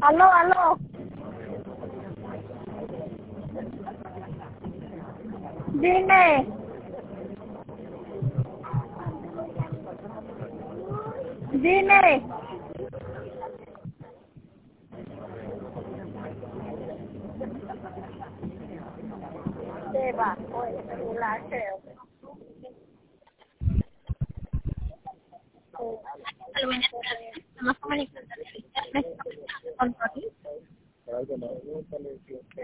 Aló, aló. Dime. Dime. Debajo del celular, creo. Buenas tardes. Estamos comunicando con Tony.